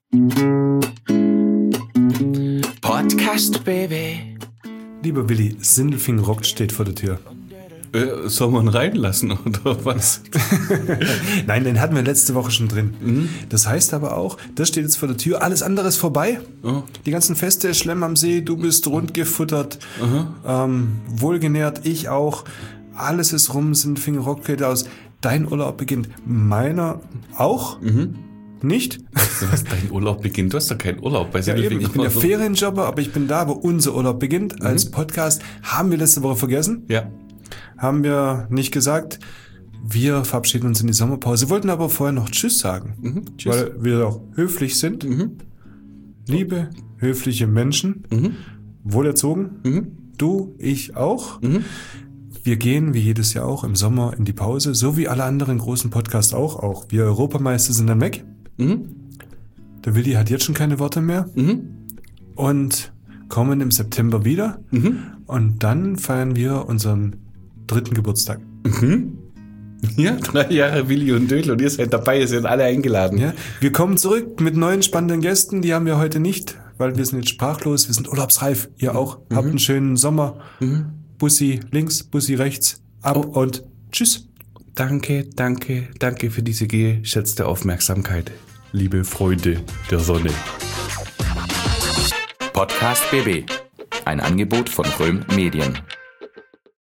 Podcast, Baby. Lieber Willi, Sindelfingen rockt steht vor der Tür. Soll man reinlassen oder was? Nein, den hatten wir letzte Woche schon drin. Mhm. Das heißt aber auch, das steht jetzt vor der Tür, alles andere ist vorbei. Oh. Die ganzen Feste, Schlemm am See, du bist rund gefuttert, wohlgenährt, ich auch. Alles ist rum, Sindelfingen rockt geht aus. Dein Urlaub beginnt, meiner auch. Mhm. Nicht? Was, dein Urlaub beginnt? Du hast doch keinen Urlaub bei Sindelfingen. Ich bin ja Ferienjobber, aber ich bin da, wo unser Urlaub beginnt. Als Podcast haben wir letzte Woche vergessen. Ja. Haben wir nicht gesagt. Wir verabschieden uns in die Sommerpause, wollten aber vorher noch Tschüss sagen, Tschüss. Weil wir auch höflich sind. Liebe, höfliche Menschen, wohlerzogen, du, ich auch. Wir gehen, wie jedes Jahr auch, im Sommer in die Pause, so wie alle anderen großen Podcasts auch. Auch wir Europameister sind dann weg. Der Willi hat jetzt schon keine Worte mehr. Und kommen im September wieder. Und dann feiern wir unseren 3. Geburtstag. Ja, 3 Jahre Willi und Dödel und ihr seid dabei, ihr seid alle eingeladen. Ja, wir kommen zurück mit neuen spannenden Gästen, die haben wir heute nicht, weil wir sind jetzt sprachlos, wir sind urlaubsreif, ihr auch. Habt einen schönen Sommer. Bussi links, Bussi rechts, ab und tschüss. Danke für diese geschätzte Aufmerksamkeit, liebe Freunde der Sonne. Podcast BB, ein Angebot von Röhm Medien.